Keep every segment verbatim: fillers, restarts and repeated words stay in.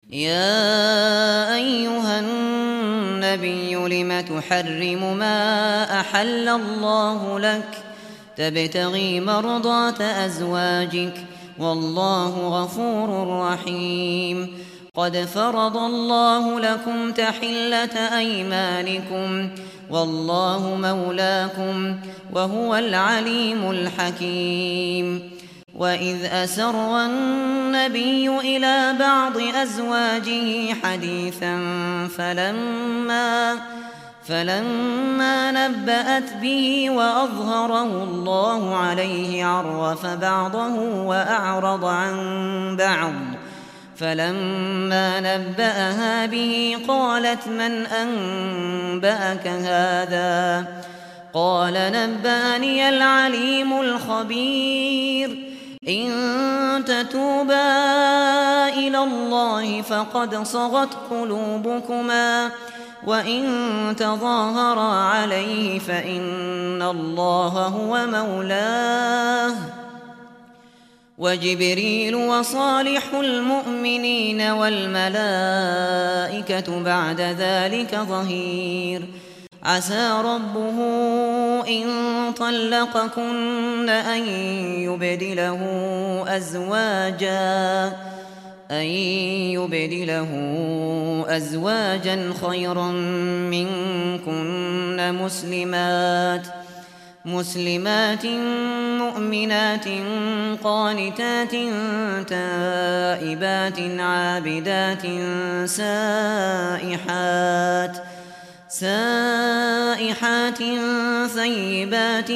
يا أيها النبي لم تحرم ما أحل الله لك تبتغي مرضات أزواجك والله غفور رحيم. قد فرض الله لكم تحلة أيمانكم والله مولاكم وهو العليم الحكيم. وإذ أسر النبي إلى بعض أزواجه حديثا فلما فلما نبأت به وأظهره الله عليه عرف بعضه وأعرض عن بعض. فلما نبأها به قالت من أنبأك هذا؟ قال نبأني العليم الخبير. إن تتوبا إلى الله فقد صغت قلوبكما وإن تظاهرا عليه فإن الله هو مولاه وجبريل وصالح المؤمنين والملائكة بعد ذلك ظهير. عسى ربه إن طلقكن أن يبدله أزواجا أن يبدله أزواجا خيرا منكن مسلمات مسلمات مؤمنات قانتات تائبات عابدات سائحات سائحات ثيبات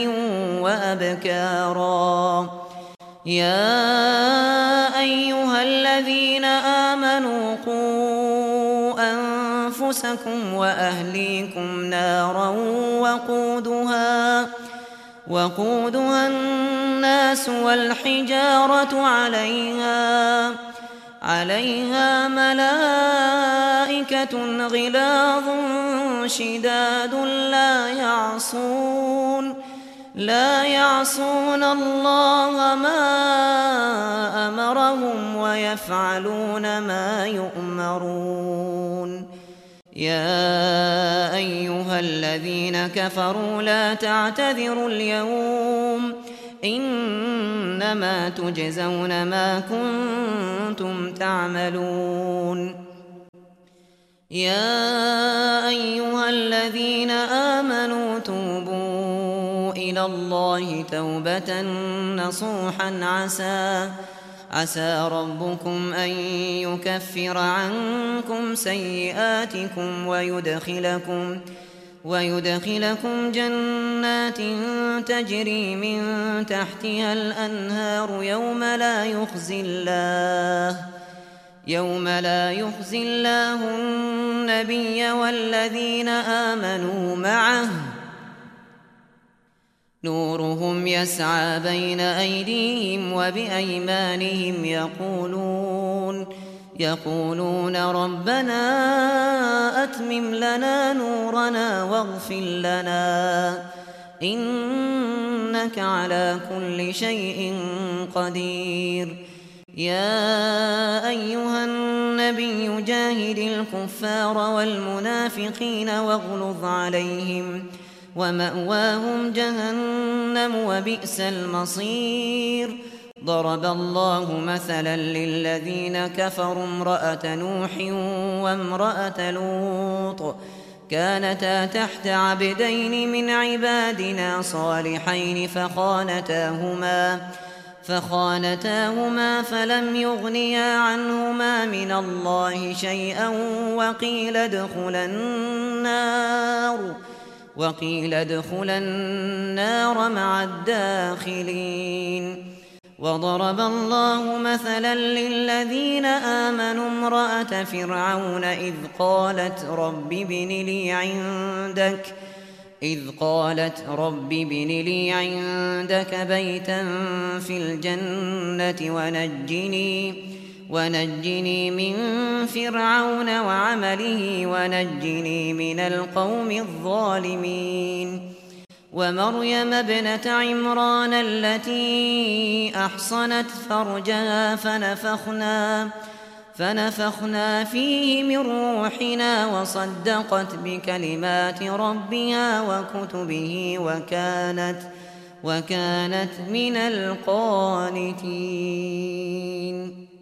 وأبكارا. يا أيها الذين آمنوا قوا أنفسكم وأهليكم نارا وقودها وقودها الناس والحجارة عليها عليها ملائكة غلاظ شداد لا يعصون لا يعصون الله ما أمرهم ويفعلون ما يؤمرون. يا أيها الذين كفروا لا تعتذروا اليوم إنما تجزون ما كنتم تعملون. يا أيها الذين آمنوا توبوا إلى الله توبة نصوحا عسى عسى ربكم أن يكفر عنكم سيئاتكم ويدخلكم ويدخلكم جنات تجري من تحتها الأنهار يوم لا يخزي الله يوم لا يخزي الله النبي والذين آمنوا معه نورهم يسعى بين أيديهم وبأيمانهم يقولون يقولون ربنا أتمم لنا نورنا واغفر لنا إنك على كل شيء قدير. يا أيها النبي جاهد الكفار والمنافقين واغلظ عليهم ومأواهم جهنم وبئس المصير. ضرب الله مثلا للذين كفروا امرأة نوح وامرأة لوط كانتا تحت عبدين من عبادنا صالحين فخانتاهما فخانتاهما فلم يغنيا عنهما من الله شيئا وقيل ادخلا النار وقيل ادخلا النار مع الداخلين. وضرب الله مثلا للذين آمنوا امرأة فرعون إذ قالت رب ابن لي عندك إذ قالت رب ابن لي عندك بيتا في الجنة ونجني ونجني من فرعون وعمله ونجني من القوم الظالمين. ومريم ابنة عمران التي أحصنت فرجها فنفخنا فنفخنا فيه من روحنا وصدقت بكلمات ربها وكتبه وكانت وكانت من القانتين.